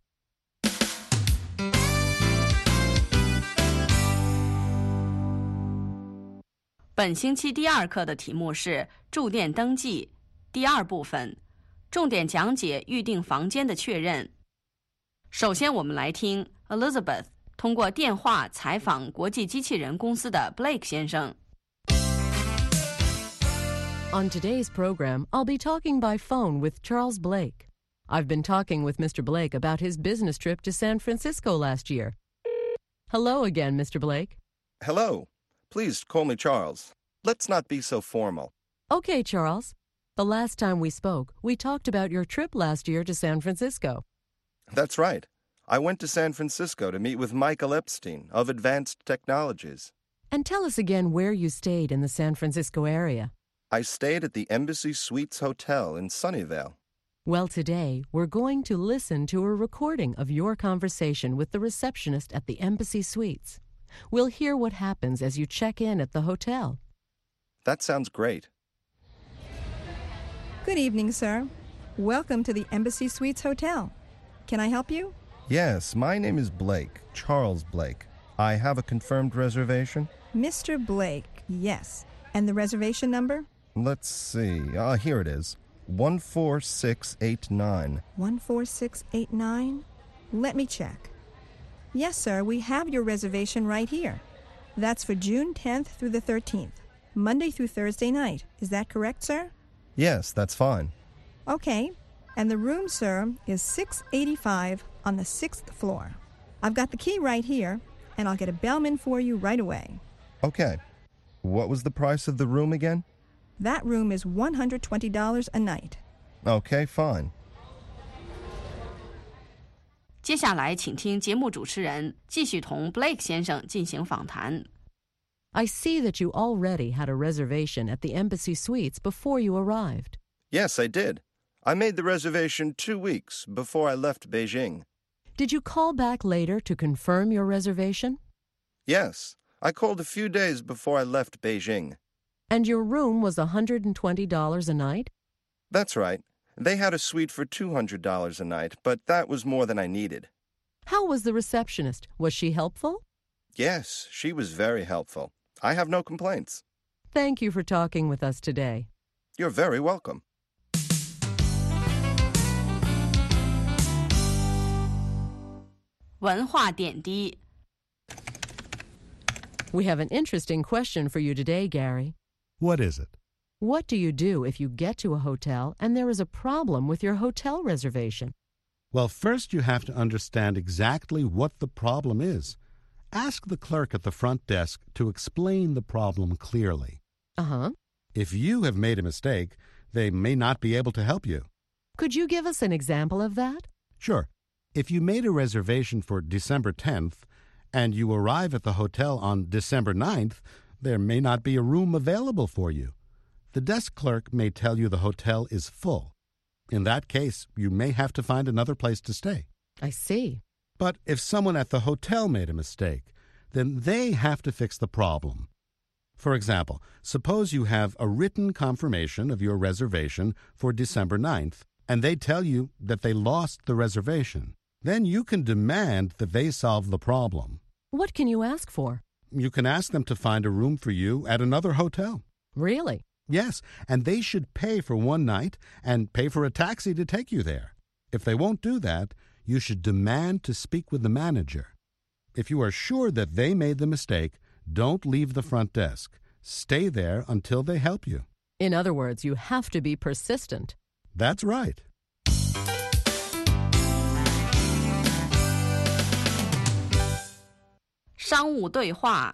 本星期第二课的题目是住店登记，第二部分，重点讲解预订房间的确认。首先，我们来听 Elizabeth 通过电话采访国际机器人公司的 Blake 先生。 On today's program, I'll be talking by phone with Charles Blake. I've been talking with Mister Blake about his business trip to San Francisco last year. Hello again, Mister Blake. Hello. Please call me Charles. Let's not be so formal. Okay, Charles. The last time we spoke, we talked about your trip last year to San Francisco. That's right. I went to San Francisco to meet with Michael Epstein of Advanced Technologies. And tell us again where you stayed in the San Francisco area. I stayed at the Embassy Suites Hotel in Sunnyvale. Well, today, we're going to listen to a recording of your conversation with the receptionist at the Embassy Suites. We'll hear what happens as you check in at the hotel. That sounds great. Good evening, sir. Welcome to the Embassy Suites Hotel. Can I help you? Yes, my name is Blake, Charles Blake. I have a confirmed reservation. Mister Blake, yes. And the reservation number? Let's see. Ah, here it is. one four six eight nine. one four six eight nine? Let me check. Yes, sir, we have your reservation right here. That's for June tenth through the thirteenth, Monday through Thursday night. Is that correct, sir? Yes, that's fine. Okay. And the room, sir, is six eighty-five on the sixth floor. I've got the key right here, and I'll get a bellman for you right away. Okay. What was the price of the room again? That room is one hundred twenty dollars a night. Okay, fine. 接下来，请听节目主持人继续同 Blake 先生进行访谈。 I see that you already had a reservation at the Embassy Suites before you arrived. Yes, I did. I made the reservation two weeks before I left Beijing. Did you call back later to confirm your reservation? Yes, I called a few days before I left Beijing. And your room was one hundred twenty dollars a night? That's right. They had a suite for two hundred dollars a night, but that was more than I needed. How was the receptionist? Was she helpful? Yes, she was very helpful. I have no complaints. Thank you for talking with us today. You're very welcome. 文化点滴 We have an interesting question for you today, Gary. What is it? What do you do if you get to a hotel and there is a problem with your hotel reservation? Well, first you have to understand exactly what the problem is. Ask the clerk at the front desk to explain the problem clearly. Uh-huh. If you have made a mistake, they may not be able to help you. Could you give us an example of that? Sure. If you made a reservation for December tenth and you arrive at the hotel on December ninth, there may not be a room available for you. The desk clerk may tell you the hotel is full. In that case, you may have to find another place to stay. I see. But if someone at the hotel made a mistake, then they have to fix the problem. For example, suppose you have a written confirmation of your reservation for December ninth, and they tell you that they lost the reservation. Then you can demand that they solve the problem. What can you ask for? You can ask them to find a room for you at another hotel. Really? Yes, and they should pay for one night and pay for a taxi to take you there. If they won't do that, you should demand to speak with the manager. If you are sure that they made the mistake, don't leave the front desk. Stay there until they help you. In other words, you have to be persistent. That's right. "商务对话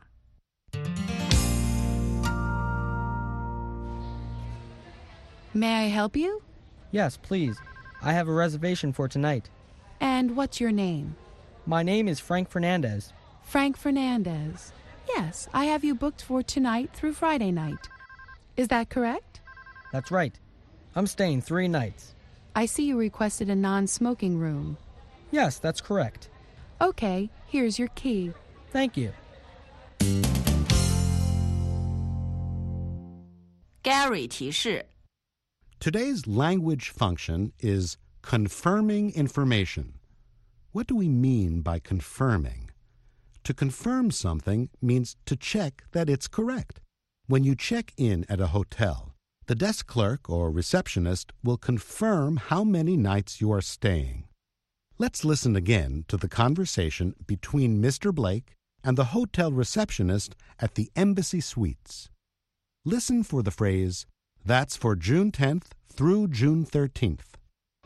May I help you? Yes, please. I have a reservation for tonight. And what's your name? My name is Frank Fernandez. Frank Fernandez. Yes, I have you booked for tonight through Friday night. Is that correct? That's right. I'm staying three nights. I see you requested a non-smoking room. Yes, that's correct. Okay, here's your key. Thank you. Gary 提示 Today's language function is confirming information. What do we mean by confirming? To confirm something means to check that it's correct. When you check in at a hotel, the desk clerk or receptionist will confirm how many nights you are staying. Let's listen again to the conversation between Mister Blake and the hotel receptionist at the Embassy Suites. Listen for the phrase, "That's for June tenth through June thirteenth.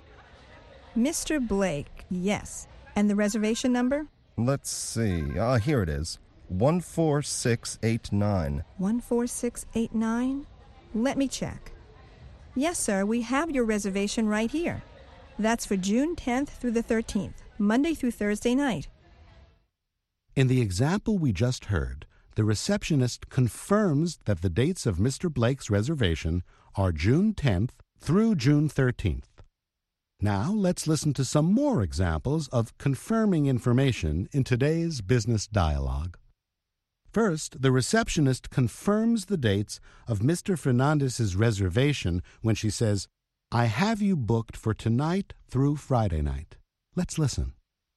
Mister Blake, yes. And the reservation number? Let's see. Ah, here it is. one four six eight nine. one four six eight nine? Let me check. Yes, sir, we have your reservation right here. That's for June tenth through the thirteenth, Monday through Thursday night. In the example we just heard, the receptionist confirms that the dates of Mister Blake's reservation are June tenth through June thirteenth. Now let's listen to some more examples of confirming information in today's business dialogue. First, the receptionist confirms the dates of Mister Fernandez's reservation when she says, "I have you booked for tonight through Friday night." Let's listen.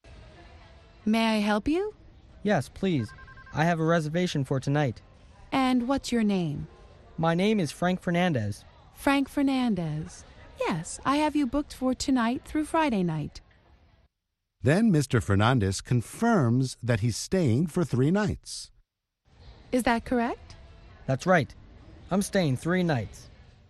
May I help you? Yes, please. I have a reservation for tonight. And what's your name? My name is Frank Fernandez. Frank Fernandez. Yes, I have you booked for tonight through Friday night. Then Mister Fernandez confirms that he's staying for three nights. Is that correct? That's right. I'm staying three nights.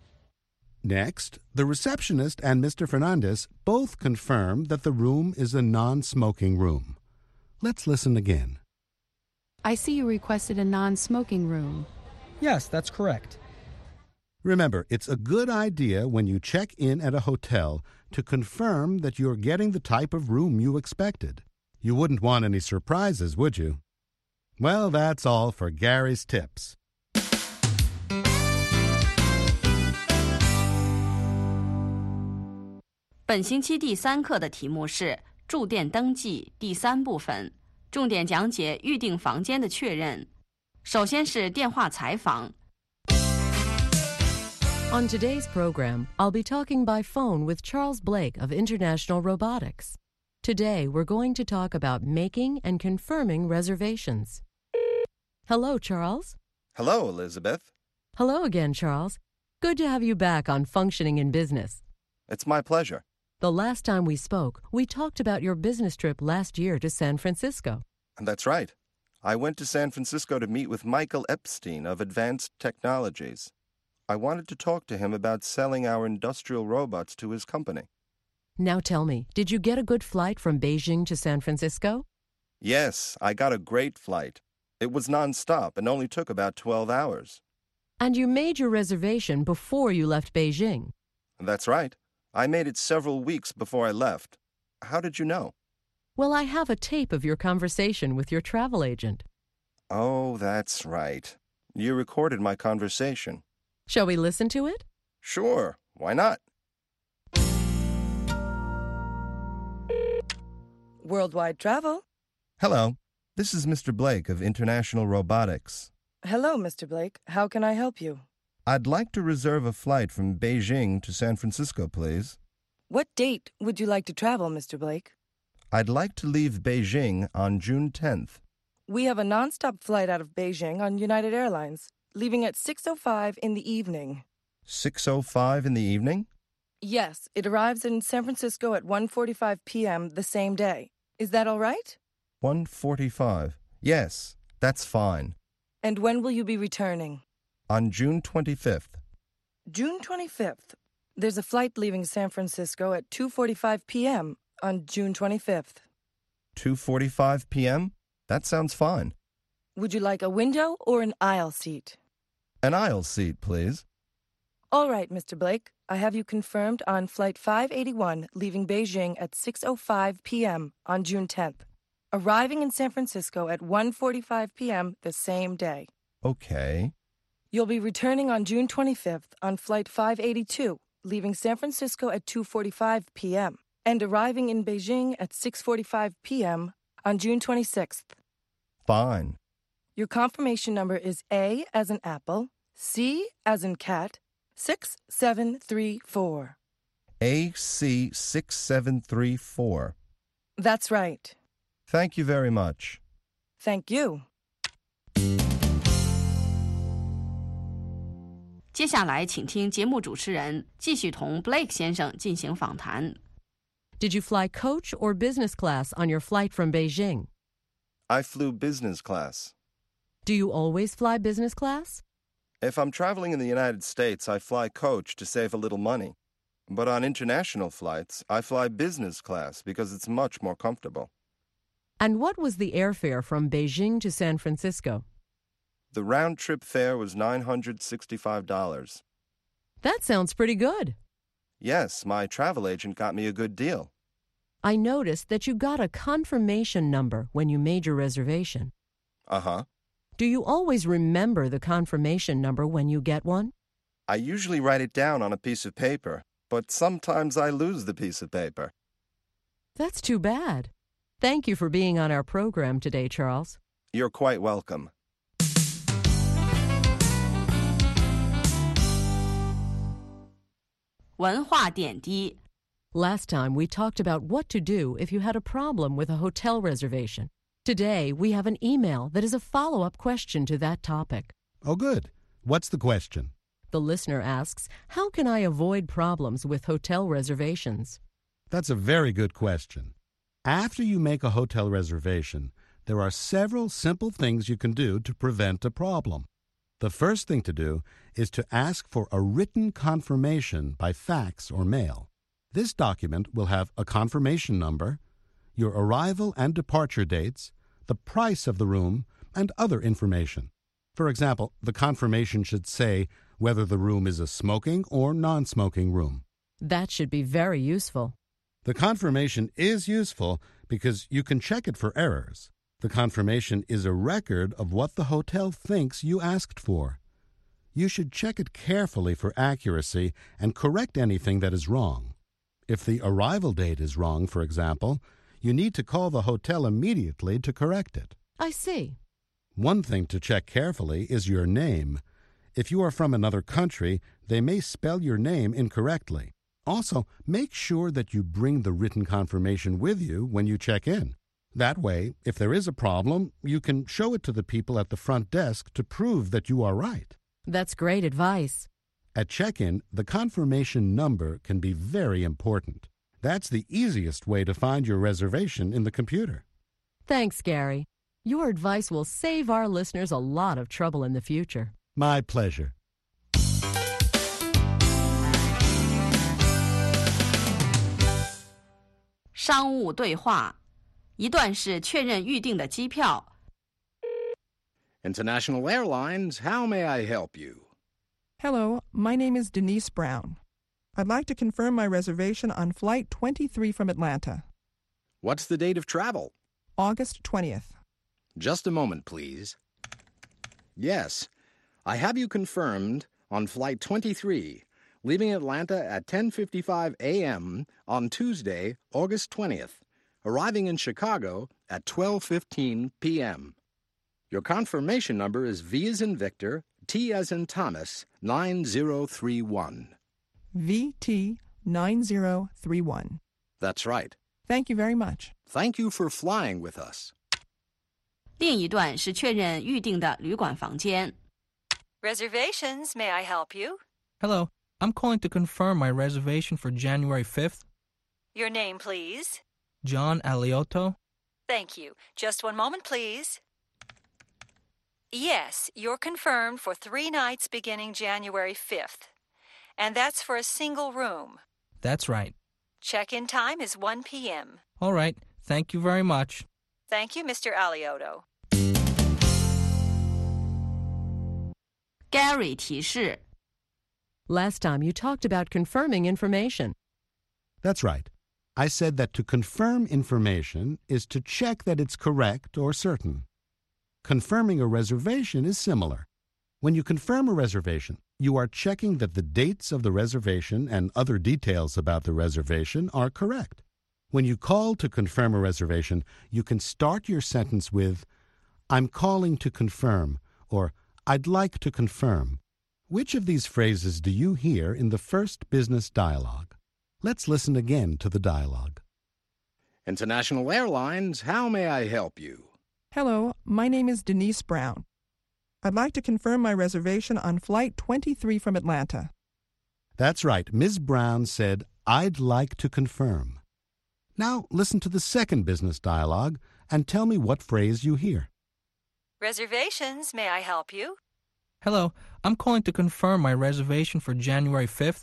Next, the receptionist and Mister Fernandez both confirm that the room is a non-smoking room. Let's listen again. I see you requested a non-smoking room. Yes, that's correct. Remember, it's a good idea when you check in at a hotel to confirm that you're getting the type of room you expected. You wouldn't want any surprises, would you? Well, that's all for Gary's Tips. 本星期第三课的题目是住店登记第三部分，重点讲解预订房间的确认。首先是电话采访。 On today's program, I'll be talking by phone with Charles Blake of International Robotics. Today, we're going to talk about making and confirming reservations. Hello, Charles. Hello, Elizabeth. Hello again, Charles. Good to have you back on Functioning in Business. It's my pleasure. The last time we spoke, we talked about your business trip last year to San Francisco. That's right. I went to San Francisco to meet with Michael Epstein of Advanced Technologies. I wanted to talk to him about selling our industrial robots to his company. Now tell me, did you get a good flight from Beijing to San Francisco? Yes, I got a great flight. It was nonstop and only took about twelve hours. And you made your reservation before you left Beijing? That's right. I made it several weeks before I left. How did you know? Well, I have a tape of your conversation with your travel agent. Oh, that's right. You recorded my conversation. Shall we listen to it? Sure. Why not? Worldwide Travel. Hello. This is Mister Blake of International Robotics. Hello, Mister Blake. How can I help you? I'd like to reserve a flight from Beijing to San Francisco, please. What date would you like to travel, Mister Blake? I'd like to leave Beijing on June tenth. We have a nonstop flight out of Beijing on United Airlines, leaving at six oh five in the evening. six oh five in the evening? Yes, it arrives in San Francisco at one forty-five p.m. the same day. Is that all right? one forty-five. Yes, that's fine. And when will you be returning? On June twenty-fifth. June twenty-fifth. There's a flight leaving San Francisco at two forty-five p.m. on June twenty-fifth. two forty-five p.m.? That sounds fine. Would you like a window or an aisle seat? An aisle seat, please. All right, Mister Blake. I have you confirmed on Flight five eighty-one, leaving Beijing at six oh five p.m. on June tenth, arriving in San Francisco at one forty-five p.m. the same day. Okay. You'll be returning on June twenty-fifth on Flight five eighty-two, leaving San Francisco at two forty-five p.m. and arriving in Beijing at six forty-five p.m. on June twenty-sixth. Fine. Your confirmation number is A as in apple, C as in cat, six seven three four. A C six seven three four. That's right. Thank you very much. Thank you. 接下来，请听节目主持人继续同 Blake 先生进行访谈。 Did you fly coach or business class on your flight from Beijing? I flew business class. Do you always fly business class? If I'm traveling in the United States, I fly coach to save a little money. But on international flights, I fly business class because it's much more comfortable. And what was the airfare from Beijing to San Francisco? The round-trip fare was nine hundred sixty-five dollars. That sounds pretty good. Yes, my travel agent got me a good deal. I noticed that you got a confirmation number when you made your reservation. Uh-huh. Do you always remember the confirmation number when you get one? I usually write it down on a piece of paper, but sometimes I lose the piece of paper. That's too bad. Thank you for being on our program today, Charles. You're quite welcome. Last time we talked about what to do if you had a problem with a hotel reservation. Today we have an email that is a follow-up question to that topic. Oh, good. What's the question? The listener asks, how can I avoid problems with hotel reservations? That's a very good question. After you make a hotel reservation, there are several simple things you can do to prevent a problem. The first thing to do is to ask for a written confirmation by fax or mail. This document will have a confirmation number, your arrival and departure dates, the price of the room, and other information. For example, the confirmation should say whether the room is a smoking or non-smoking room. That should be very useful. The confirmation is useful because you can check it for errors. The confirmation is a record of what the hotel thinks you asked for. You should check it carefully for accuracy and correct anything that is wrong. If the arrival date is wrong, for example, you need to call the hotel immediately to correct it. I see. One thing to check carefully is your name. If you are from another country, they may spell your name incorrectly. Also, make sure that you bring the written confirmation with you when you check in. That way, if there is a problem, you can show it to the people at the front desk to prove that you are right. That's great advice. At check-in, the confirmation number can be very important. That's the easiest way to find your reservation in the computer. Thanks, Gary. Your advice will save our listeners a lot of trouble in the future. My pleasure. 商务对话，一段是确认预定的机票。 International Airlines, how may I help you? Hello, my name is Denise Brown. I'd like to confirm my reservation on Flight twenty-three from Atlanta. What's the date of travel? August twentieth. Just a moment, please. Yes, I have you confirmed on Flight twenty-three, leaving Atlanta at ten fifty-five a.m. on Tuesday, August twentieth, arriving in Chicago at twelve fifteen p.m. Your confirmation number is V as in Victor, T as in Thomas, nine zero three one. V T nine zero three one. That's right. Thank you very much. Thank you for flying with us. 另一段是确认预定的旅馆房间。 Reservations, may I help you? Hello, I'm calling to confirm my reservation for January fifth. Your name, please. John Aliotto. Thank you. Just one moment, please. Yes, you're confirmed for three nights beginning January fifth. And that's for a single room. That's right. Check-in time is one p.m. All right. Thank you very much. Thank you, Mister Aliotto. Gary 提示 Last time you talked about confirming information. That's right. I said that to confirm information is to check that it's correct or certain. Confirming a reservation is similar. When you confirm a reservation, you are checking that the dates of the reservation and other details about the reservation are correct. When you call to confirm a reservation, you can start your sentence with, I'm calling to confirm, or I'd like to confirm. Which of these phrases do you hear in the first business dialogue? Let's listen again to the dialogue. International Airlines, how may I help you? Hello, my name is Denise Brown. I'd like to confirm my reservation on Flight twenty-three from Atlanta. That's right. Miz Brown said, I'd like to confirm. Now listen to the second business dialogue and tell me what phrase you hear. Reservations, may I help you? Hello, I'm calling to confirm my reservation for January fifth.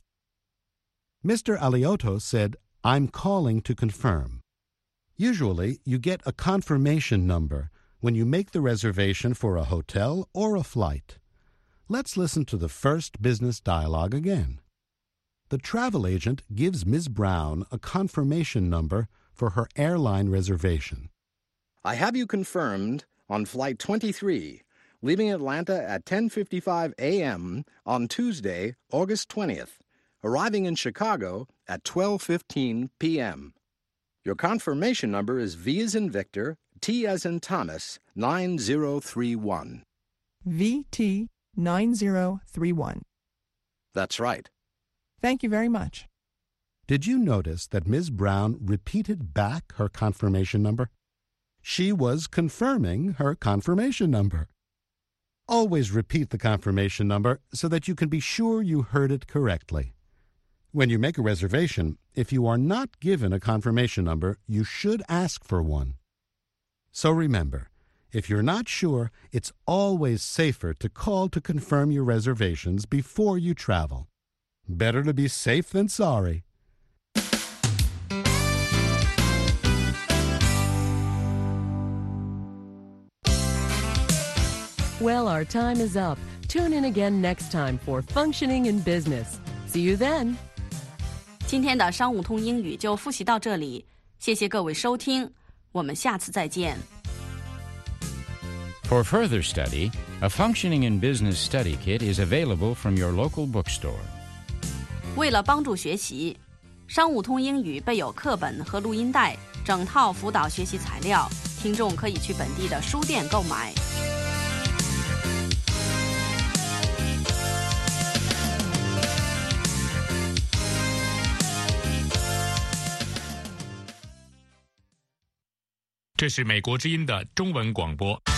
Mister Aliotto said, I'm calling to confirm. Usually, you get a confirmation number when you make the reservation for a hotel or a flight. Let's listen to the first business dialogue again. The travel agent gives Miz Brown a confirmation number for her airline reservation. I have you confirmed on Flight twenty-three, leaving Atlanta at ten fifty-five a.m. on Tuesday, August twentieth, arriving in Chicago at twelve fifteen p.m. Your confirmation number is V as in Victor, T as in Thomas, nine zero three one. V T nine zero three one. That's right. Thank you very much. Did you notice that Miz Brown repeated back her confirmation number? She was confirming her confirmation number. Always repeat the confirmation number so that you can be sure you heard it correctly. When you make a reservation, if you are not given a confirmation number, you should ask for one. So remember, if you're not sure, it's always safer to call to confirm your reservations before you travel. Better to be safe than sorry. Well, our time is up. Tune in again next time for Functioning in Business. See you then. 今天的商务通英语就复习到这里，谢谢各位收听，我们下次再见。 For further study, a Functioning in Business study kit is available from your local bookstore. 为了帮助学习， 商务通英语备有课本和录音带，整套辅导学习材料，听众可以去本地的书店购买。 这是美国之音的中文广播。